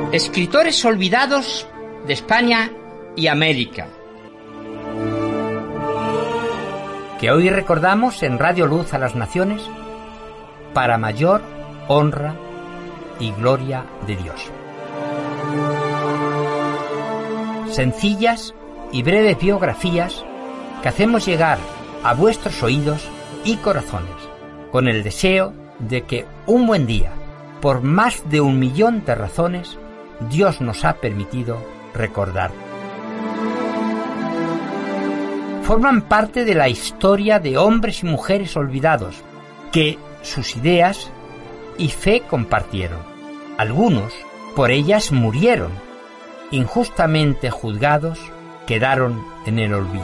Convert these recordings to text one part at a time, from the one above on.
Escritores olvidados de España y América, que hoy recordamos en Radio Luz a las Naciones para mayor honra y gloria de Dios. Sencillas y breves biografías que hacemos llegar a vuestros oídos y corazones con el deseo de que un buen día, por más de 1 millón de razones, Dios nos ha permitido recordar. Forman parte de la historia de hombres y mujeres olvidados que sus ideas y fe compartieron. Algunos por ellas murieron. Injustamente juzgados, quedaron en el olvido.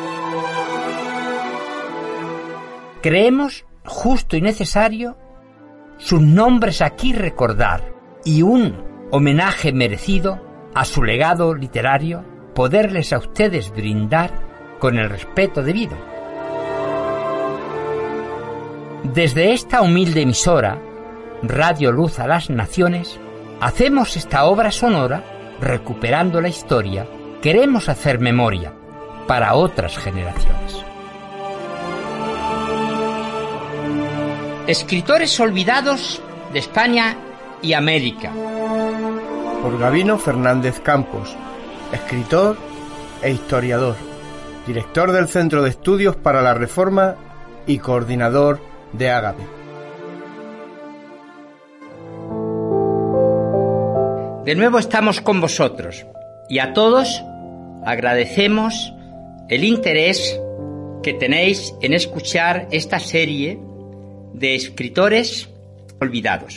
Creemos justo y necesario sus nombres aquí recordar y un homenaje merecido a su legado literario poderles a ustedes brindar con el respeto debido. Desde esta humilde emisora, Radio Luz a las Naciones, hacemos esta obra sonora recuperando la historia. Queremos hacer memoria para otras generaciones. Escritores olvidados de España y América. Por Gabino Fernández Campos, escritor e historiador, director del Centro de Estudios para la Reforma y coordinador de Ágape. De nuevo estamos con vosotros y a todos agradecemos el interés que tenéis en escuchar esta serie de escritores olvidados.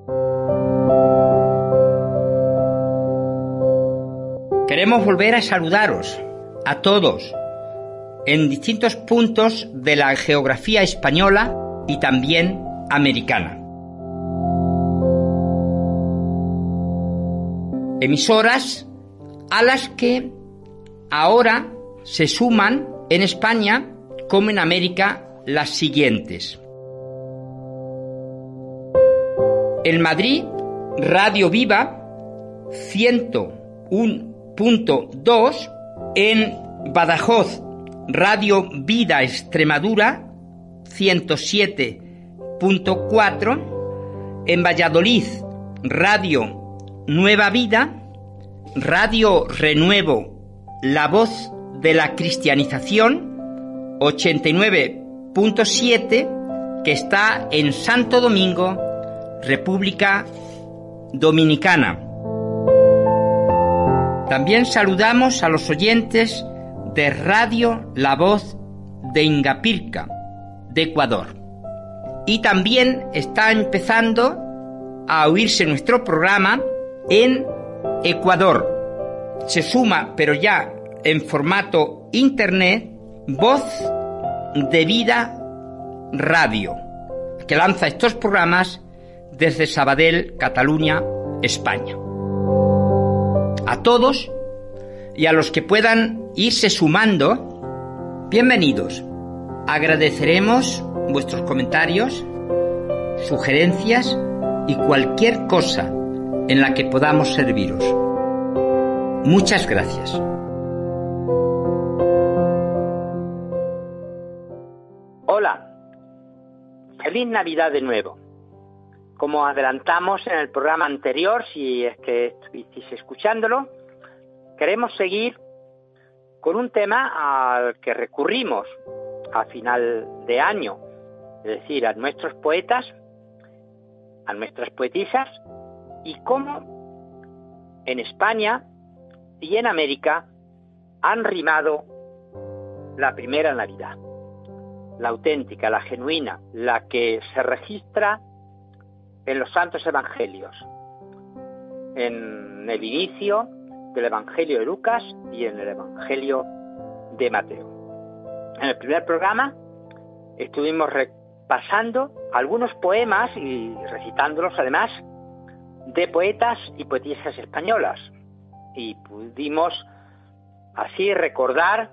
Queremos volver a saludaros a todos en distintos puntos de la geografía española y también americana. Emisoras a las que ahora se suman en España como en América las siguientes. En Madrid, Radio Viva 101.2, en Badajoz, Radio Vida Extremadura 107.4, en Valladolid, Radio Nueva Vida, Radio Renuevo, La Voz de la Cristianización 89.7, que está en Santo Domingo, República Dominicana. También saludamos a los oyentes de Radio La Voz de Ingapirca, de Ecuador. Y también está empezando a oírse nuestro programa en Ecuador. Se suma, pero ya en formato internet, Voz de Vida Radio, que lanza estos programas desde Sabadell, Cataluña, España. A todos y a los que puedan irse sumando, bienvenidos. Agradeceremos vuestros comentarios, sugerencias y cualquier cosa en la que podamos serviros. Muchas gracias. Hola, feliz Navidad de nuevo. Como adelantamos en el programa anterior, si es que estuvisteis escuchándolo, queremos seguir con un tema al que recurrimos a final de año, es decir, a nuestros poetas, a nuestras poetisas, y cómo en España y en América han rimado la primera Navidad, la auténtica, la genuina, la que se registra en los Santos Evangelios, en el inicio del Evangelio de Lucas y en el Evangelio de Mateo. En el primer programa estuvimos repasando algunos poemas y recitándolos además de poetas y poetisas españolas, y pudimos así recordar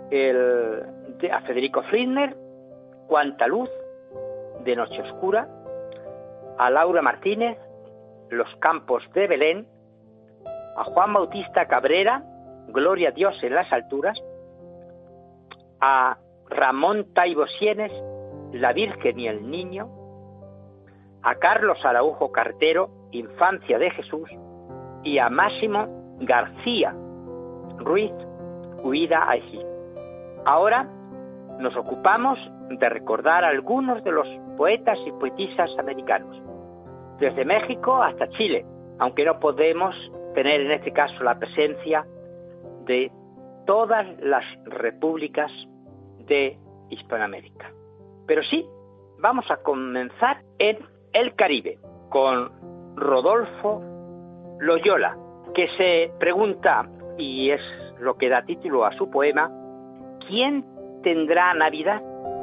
a Federico Fliedner, Cuánta luz de Noche Oscura, a Laura Martínez, Los campos de Belén, a Juan Bautista Cabrera, Gloria a Dios en las alturas, a Ramón Taibo Sienes, La Virgen y el Niño, a Carlos Araujo Cartero, Infancia de Jesús, y a Máximo García Ruiz, Huida a Egipto. Ahora nos ocupamos de recordar a algunos de los poetas y poetisas americanos, desde México hasta Chile, aunque no podemos tener en este caso la presencia de todas las repúblicas de Hispanoamérica. Pero sí, vamos a comenzar en el Caribe, con Rodolfo Loyola, que se pregunta, y es lo que da título a su poema, ¿quién tendrá Navidad?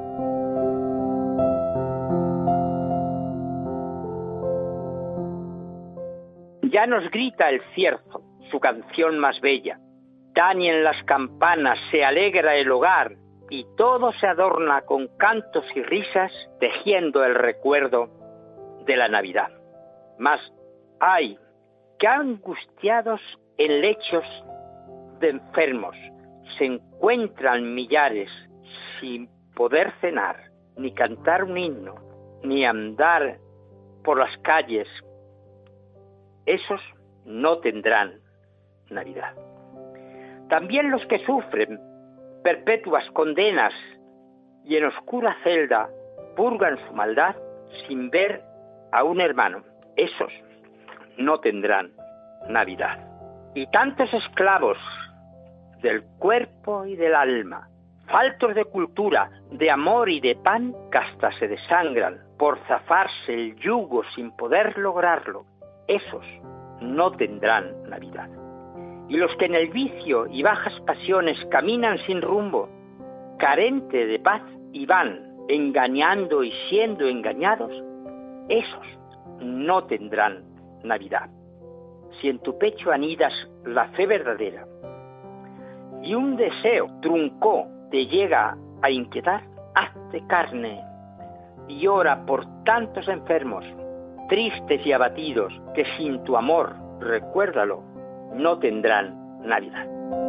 Ya nos grita el cierzo, su canción más bella. Tañen las campanas, se alegra el hogar, y todo se adorna con cantos y risas, tejiendo el recuerdo de la Navidad. Mas, ¡ay!, qué angustiados en lechos de enfermos se encuentran millares sin poder cenar, ni cantar un himno, ni andar por las calles. Esos no tendrán Navidad. También los que sufren perpetuas condenas y en oscura celda purgan su maldad sin ver a un hermano. Esos no tendrán Navidad. Y tantos esclavos del cuerpo y del alma, faltos de cultura, de amor y de pan, que hasta se desangran por zafarse el yugo sin poder lograrlo, esos no tendrán Navidad. Y los que en el vicio y bajas pasiones caminan sin rumbo, carente de paz, y van engañando y siendo engañados, esos no tendrán Navidad. Si en tu pecho anidas la fe verdadera y un deseo truncó te llega a inquietar, hazte carne y ora por tantos enfermos, tristes y abatidos, que sin tu amor, recuérdalo, no tendrán Navidad.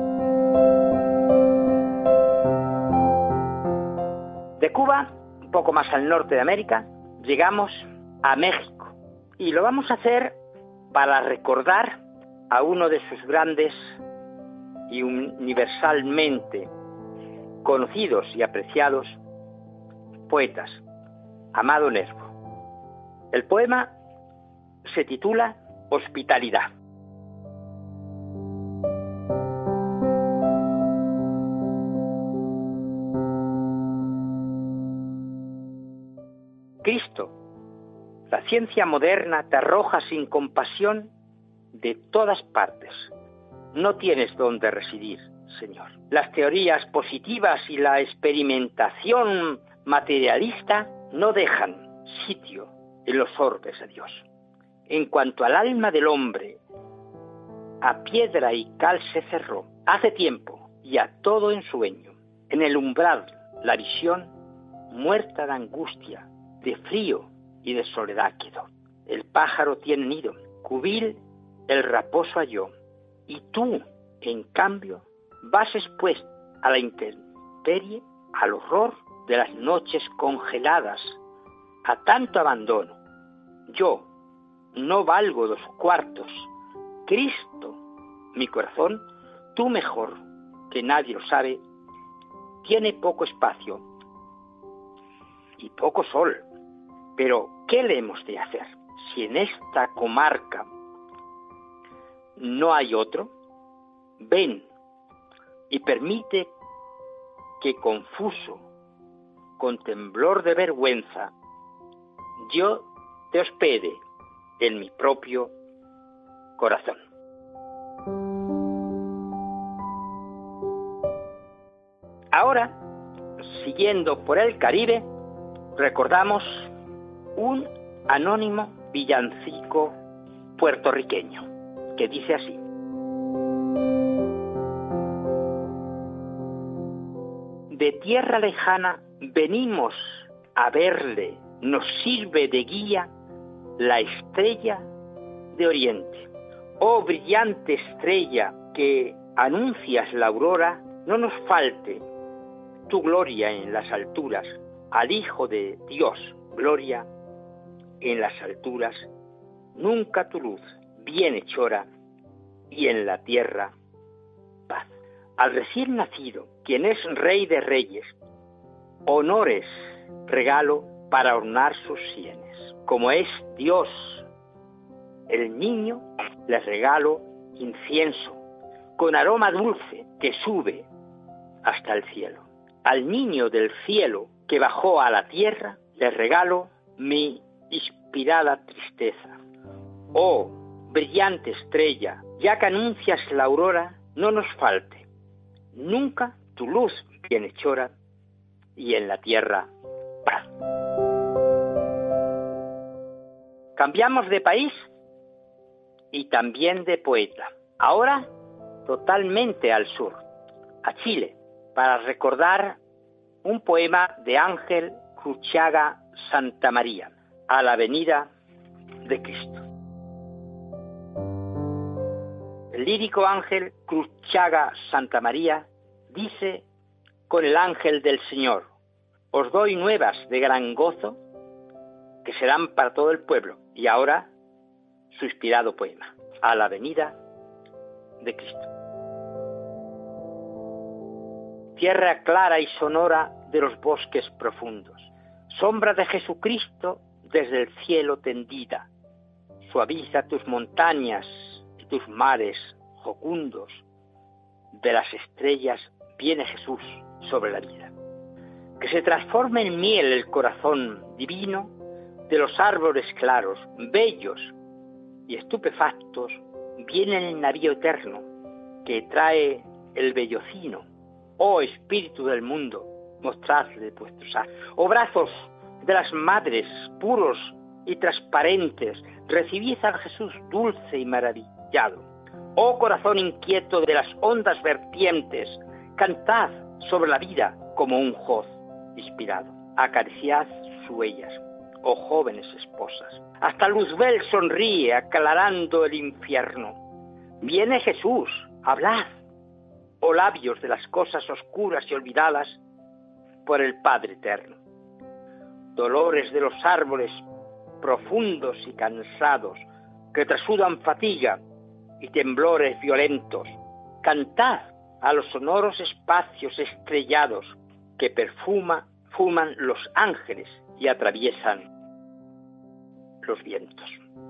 De Cuba, un poco más al norte de América, llegamos a México y lo vamos a hacer para recordar a uno de sus grandes y universalmente conocidos y apreciados poetas, Amado Nervo. El poema se titula Hospitalidad. Cristo, la ciencia moderna te arroja sin compasión de todas partes. No tienes dónde residir, Señor. Las teorías positivas y la experimentación materialista no dejan sitio en los orbes de Dios. En cuanto al alma del hombre, a piedra y cal se cerró, hace tiempo y a todo ensueño. En el umbral, la visión, muerta de angustia, de frío y de soledad quedó. El pájaro tiene nido, cubil el raposo halló, y tú, en cambio, vas expuesto a la intemperie, al horror de las noches congeladas, a tanto abandono. Yo no valgo 2 cuartos. Cristo, mi corazón, tú mejor que nadie lo sabe, tiene poco espacio y poco sol. Pero, ¿qué le hemos de hacer? Si en esta comarca no hay otro, ven y permite que confuso, con temblor de vergüenza, yo te hospede en mi propio corazón. Ahora, siguiendo por el Caribe, recordamos un anónimo villancico puertorriqueño que dice así: de tierra lejana venimos a verle, nos sirve de guía la estrella de oriente, Oh brillante estrella que anuncias la aurora, no nos falte tu gloria en las alturas, al Hijo de Dios, gloria en las alturas, nunca tu luz bienhechora, y en la tierra paz. Al recién nacido, quien es Rey de Reyes, honores regalo para ornar sus sienes. Como es Dios el niño, le regalo incienso, con aroma dulce que sube hasta el cielo. Al niño del cielo que bajó a la tierra, le regalo mi inspirada tristeza. Oh, brillante estrella, ya que anuncias la aurora, no nos falte nunca tu luz bienhechora, y en la tierra paz. Cambiamos de país y también de poeta. Ahora totalmente al sur, a Chile, para recordar un poema de Ángel Cruchaga Santamaría, a la venida de Cristo. El lírico Ángel Cruchaga Santamaría dice con el ángel del Señor: os doy nuevas de gran gozo que serán para todo el pueblo. Y ahora su inspirado poema, a la venida de Cristo. Tierra clara y sonora de los bosques profundos, sombra de Jesucristo desde el cielo tendida, suaviza tus montañas y tus mares jocundos, de las estrellas viene Jesús sobre la vida. Que se transforme en miel el corazón divino de los árboles claros, bellos y estupefactos, viene el navío eterno que trae el bellocino. Oh Espíritu del mundo, mostradle vuestros actos. Oh brazos de las madres, puros y transparentes, recibid a Jesús dulce y maravillado. Oh corazón inquieto de las hondas vertientes, cantad sobre la vida como un hoz inspirado. Acariciad sus huellas, oh jóvenes esposas. Hasta Luzbel sonríe aclarando el infierno. Viene Jesús, hablad, oh labios de las cosas oscuras y olvidadas por el Padre eterno. Dolores de los árboles profundos y cansados que trasudan fatiga y temblores violentos, cantad a los sonoros espacios estrellados que fuman los ángeles y atraviesan los vientos.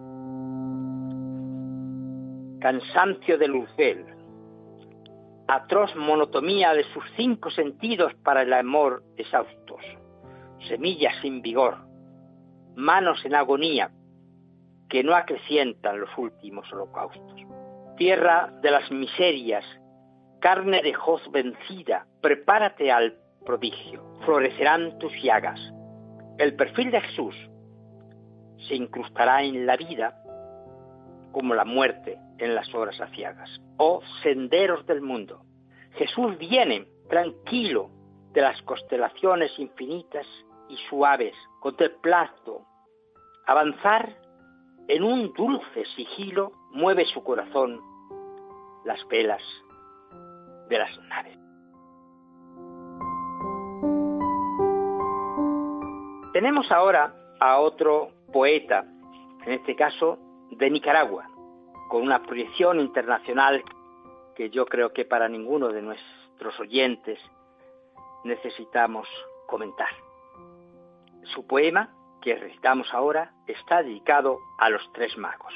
Cansancio de Luzbel, atroz monotonía de sus 5 sentidos para el amor exhaustos, semillas sin vigor, manos en agonía que no acrecientan los últimos holocaustos. Tierra de las miserias, carne de hoz vencida, prepárate al prodigio, florecerán tus llagas. El perfil de Jesús se incrustará en la vida como la muerte en las horas aciagas. Oh senderos del mundo, Jesús viene tranquilo de las constelaciones infinitas y suaves, contemplando avanzar en un dulce sigilo, mueve su corazón las velas de las naves. Tenemos ahora a otro poeta, en este caso de Nicaragua, con una proyección internacional que yo creo que para ninguno de nuestros oyentes necesitamos comentar. Su poema, que recitamos ahora, está dedicado a los 3 magos.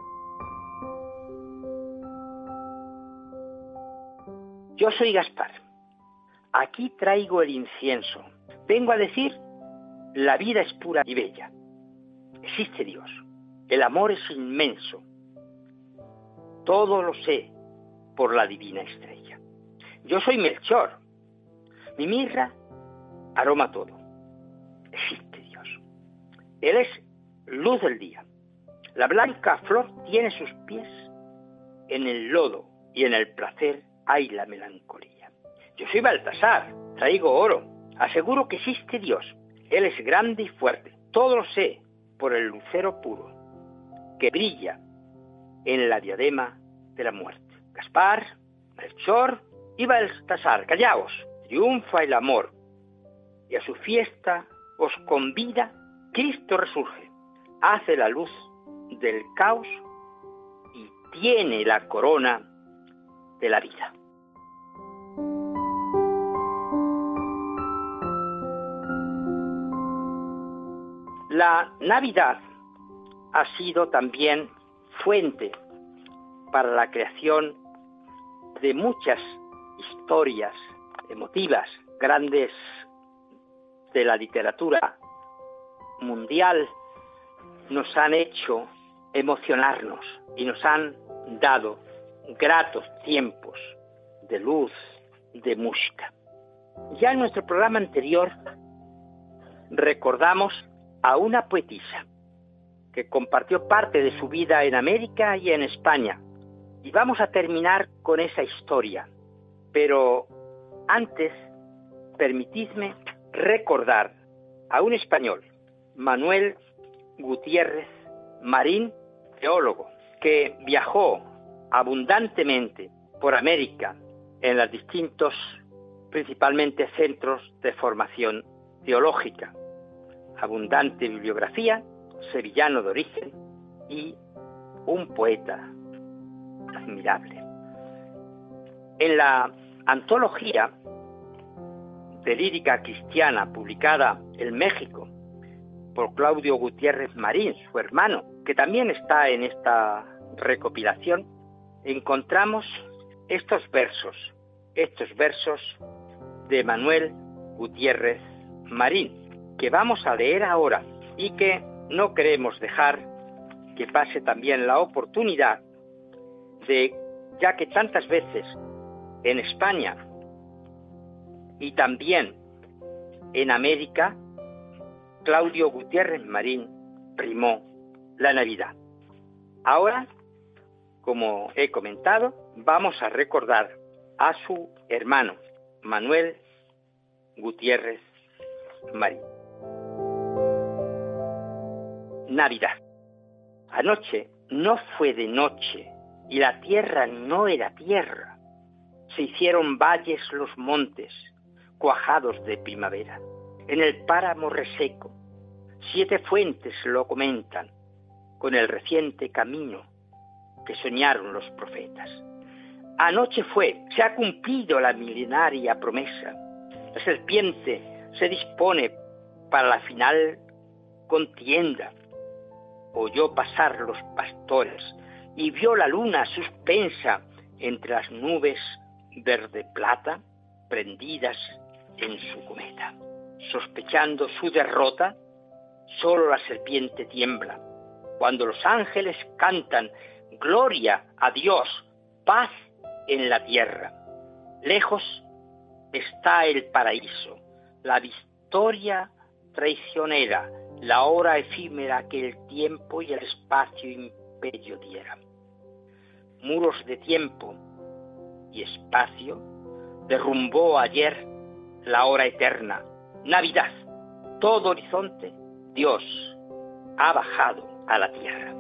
Yo soy Gaspar. Aquí traigo el incienso. Vengo a decir, la vida es pura y bella. Existe Dios. El amor es inmenso. Todo lo sé por la divina estrella. Yo soy Melchor. Mi mirra aroma todo. Existe Dios. Él es luz del día. La blanca flor tiene sus pies en el lodo y en el placer hay la melancolía. Yo soy Baltasar, traigo oro. Aseguro que existe Dios. Él es grande y fuerte. Todo lo sé por el lucero puro que brilla en la diadema de la muerte. Gaspar, Melchor y Baltasar, callaos, triunfa el amor, y a su fiesta os convida, Cristo resurge, hace la luz del caos y tiene la corona de la vida. La Navidad ha sido también fuente para la creación de muchas historias emotivas, grandes de la literatura mundial, nos han hecho emocionarnos y nos han dado gratos tiempos de luz, de música. Ya en nuestro programa anterior recordamos a una poetisa que compartió parte de su vida en América y en España. Y vamos a terminar con esa historia. Pero antes, permitidme recordar a un español, Manuel Gutiérrez Marín, teólogo, que viajó abundantemente por América en los distintos, principalmente centros de formación teológica. Abundante bibliografía, sevillano de origen y un poeta admirable. En la antología de lírica cristiana publicada en México por Claudio Gutiérrez Marín, su hermano, que también está en esta recopilación, encontramos estos versos de Manuel Gutiérrez Marín, que vamos a leer ahora y que no queremos dejar que pase también la oportunidad de, ya que tantas veces en España y también en América, Claudio Gutiérrez Marín primó la Navidad. Ahora, como he comentado, vamos a recordar a su hermano, Manuel Gutiérrez Marín. Navidad. Anoche no fue de noche y la tierra no era tierra. Se hicieron valles los montes, cuajados de primavera. En el páramo reseco, 7 fuentes lo comentan, con el reciente camino que soñaron los profetas. Anoche se ha cumplido la milenaria promesa. La serpiente se dispone para la final contienda. Oyó pasar los pastores y vio la luna suspensa entre las nubes verde plata prendidas en su cometa. Sospechando su derrota, solo la serpiente tiembla. Cuando los ángeles cantan gloria a Dios, paz en la tierra. Lejos está el paraíso, la victoria traicionera, la hora efímera que el tiempo y el espacio imperio dieran. Muros de tiempo y espacio derrumbó ayer la hora eterna. Navidad, todo horizonte, Dios ha bajado a la tierra.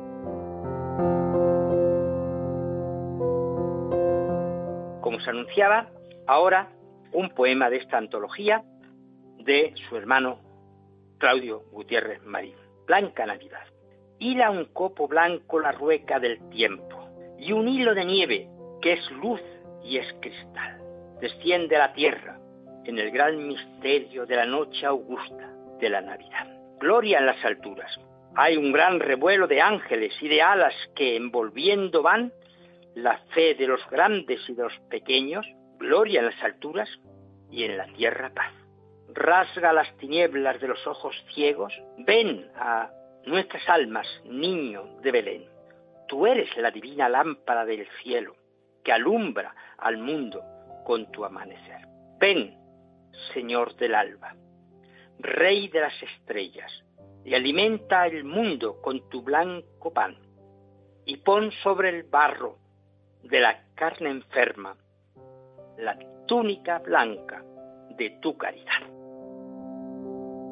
Como se anunciaba, ahora un poema de esta antología de su hermano Claudio Gutiérrez Marín. Blanca Navidad. Hila un copo blanco la rueca del tiempo y un hilo de nieve que es luz y es cristal. Desciende a la tierra en el gran misterio de la noche augusta de la Navidad. Gloria en las alturas. Hay un gran revuelo de ángeles y de alas que envolviendo van la fe de los grandes y de los pequeños. Gloria en las alturas y en la tierra paz. Rasga las tinieblas de los ojos ciegos. Ven a nuestras almas, niño de Belén. Tú eres la divina lámpara del cielo que alumbra al mundo con tu amanecer. Ven, Señor del alba, Rey de las estrellas, y alimenta el mundo con tu blanco pan, y pon sobre el barro de la carne enferma la túnica blanca de tu caridad.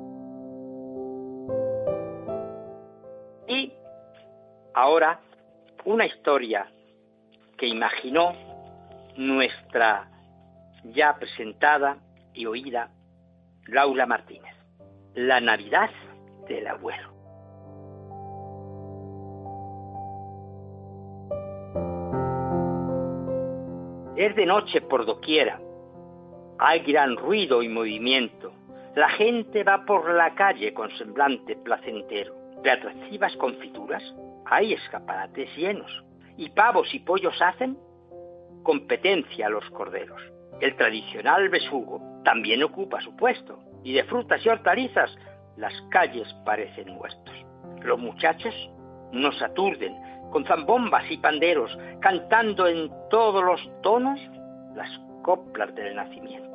Y ahora una historia que imaginó nuestra ya presentada y oída Laura Martínez. La Navidad del abuelo. Es de noche por doquiera. Hay gran ruido y movimiento. La gente va por la calle con semblante placentero. De atractivas confituras hay escaparates llenos. Y pavos y pollos hacen competencia a los corderos. El tradicional besugo también ocupa su puesto. Y de frutas y hortalizas las calles parecen muertos. Los muchachos nos aturden con zambombas y panderos, cantando en todos los tonos las coplas del nacimiento.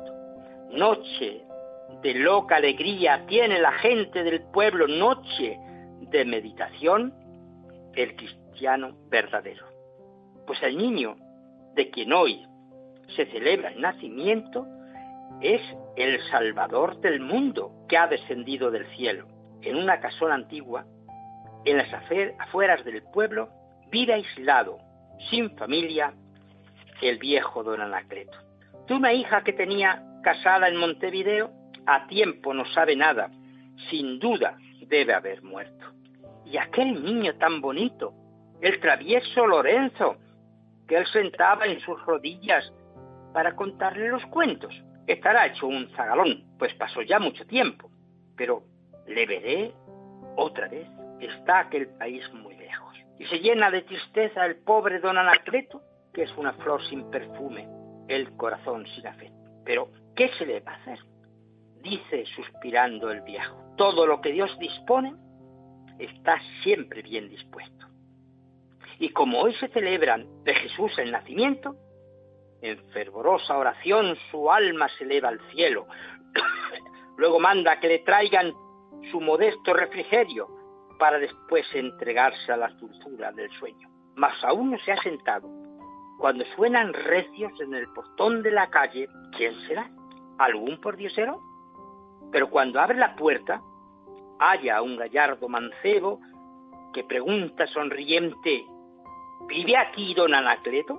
Noche de loca alegría tiene la gente del pueblo, noche de meditación el cristiano verdadero. Pues el niño de quien hoy se celebra el nacimiento es el Salvador del mundo que ha descendido del cielo. En una casona antigua, en las afueras del pueblo, vive aislado, sin familia, el viejo don Anacleto. De una hija que tenía casada en Montevideo, a tiempo no sabe nada, sin duda debe haber muerto. Y aquel niño tan bonito, el travieso Lorenzo, que él sentaba en sus rodillas para contarle los cuentos, estará hecho un zagalón, pues pasó ya mucho tiempo, pero le veré otra vez. Está aquel país muy lejos. Y se llena de tristeza el pobre don Anacleto, que es una flor sin perfume, el corazón sin afecto. Pero, ¿qué se le va a hacer? Dice suspirando el viejo. Todo lo que Dios dispone está siempre bien dispuesto. Y como hoy se celebran de Jesús el nacimiento, en fervorosa oración su alma se eleva al cielo. Luego manda que le traigan su modesto refrigerio para después entregarse a la dulzura del sueño. Mas aún no se ha sentado. Cuando suenan recios en el portón de la calle, ¿quién será? ¿Algún pordiosero? Pero cuando abre la puerta, halla a un gallardo mancebo que pregunta sonriente: ¿vive aquí don Anacleto?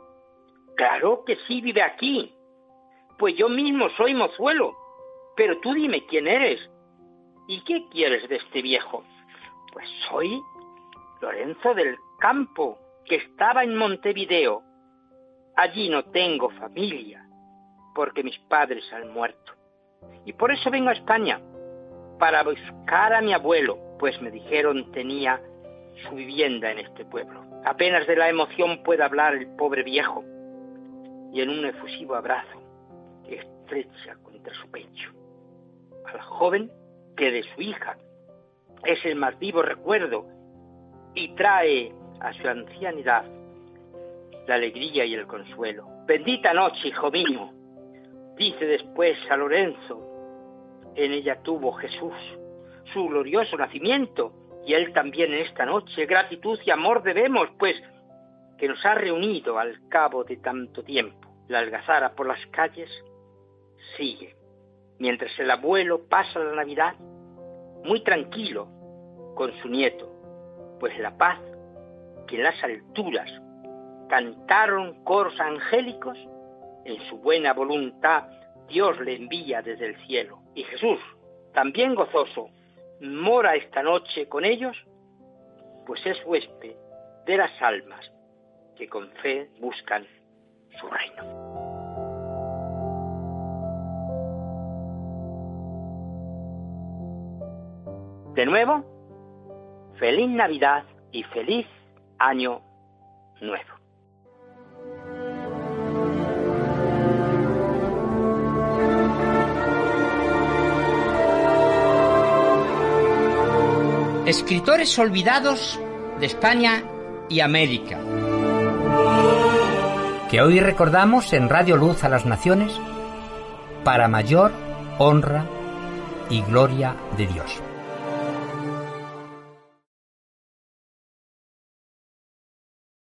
Claro que sí vive aquí. Pues yo mismo soy mozuelo. Pero tú dime quién eres. ¿Y qué quieres de este viejo? Pues soy Lorenzo del Campo, que estaba en Montevideo. Allí no tengo familia, porque mis padres han muerto. Y por eso vengo a España, para buscar a mi abuelo, pues me dijeron tenía su vivienda en este pueblo. Apenas de la emoción puede hablar el pobre viejo, y en un efusivo abrazo estrecha contra su pecho a la joven que de su hija es el más vivo recuerdo y trae a su ancianidad la alegría y el consuelo. Bendita noche, hijo mío, dice después a Lorenzo, en ella tuvo Jesús su glorioso nacimiento, y él también en esta noche gratitud y amor debemos, pues que nos ha reunido al cabo de tanto tiempo. La algazara por las calles sigue, mientras el abuelo pasa la Navidad muy tranquilo con su nieto, pues la paz que en las alturas cantaron coros angélicos, en su buena voluntad Dios le envía desde el cielo. Y Jesús, también gozoso, mora esta noche con ellos, pues es huésped de las almas que con fe buscan su reino. De nuevo, feliz Navidad y feliz Año Nuevo. Escritores olvidados de España y América, que hoy recordamos en Radio Luz a las Naciones para mayor honra y gloria de Dios.